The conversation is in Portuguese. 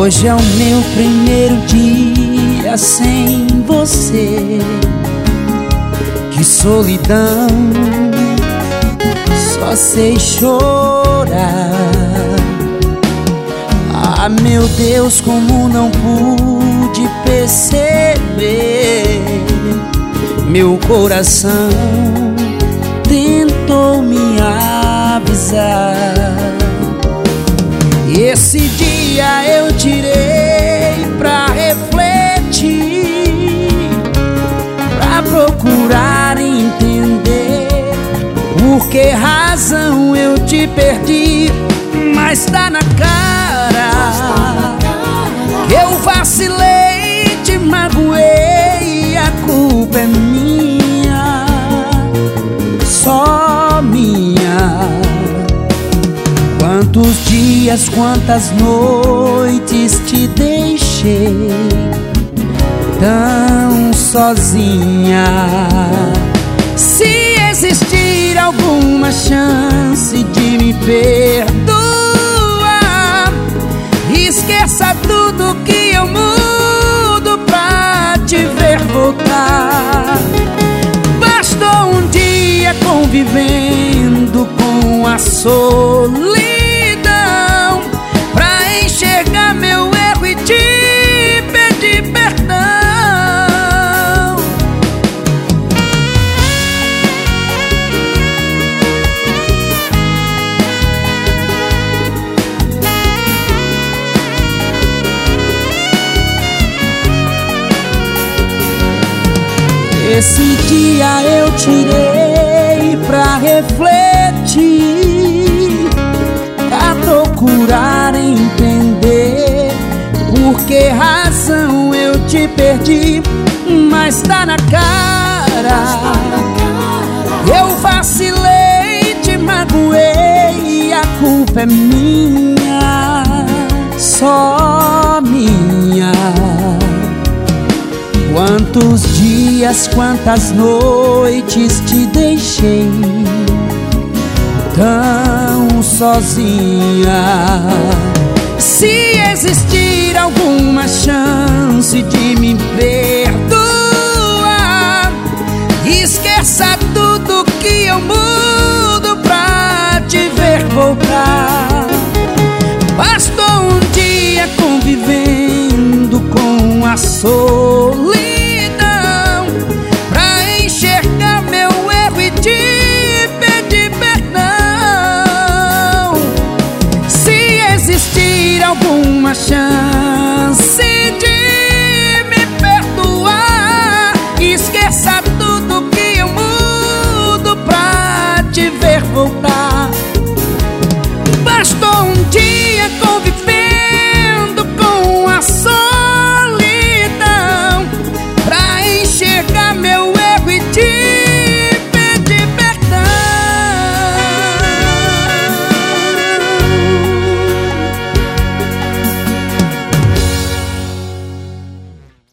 Hoje é o meu primeiro dia sem você. Que solidão, só sei chorar. Ah, meu Deus, como não pude perceber. Meu coração tentou me avisar. Esse dia eu tirei pra refletir, pra procurar entender por que razão eu te perdi. Mas tá na cara que eu vacilei, te magoei, a culpa é minha, só minha. Quantos dias, quantas noites te deixei tão sozinha. Se existir alguma chance de me perdoar, esqueça tudo que eu mudo pra te ver voltar. Bastou um dia convivendo com a solidão pra enxergar meu erro e te pedir perdão. Esse dia eu tirei pra refletir, pra procurar entender por que razão eu te perdi. Mas tá na cara, eu vacilei, te magoei, a culpa é minha, só minha. Quantos dias, quantas noites te deixei tão sozinha. Se existir alguma chance de me perdoar, esqueça tudo que eu mudo pra te ver voltar. Bastou um dia convivendo com a solidão pra enxergar meu erro e te pedir perdão. Se existir alguma chance de me perdoar, esqueça tudo que eu mudo pra te ver voltar. Bastou um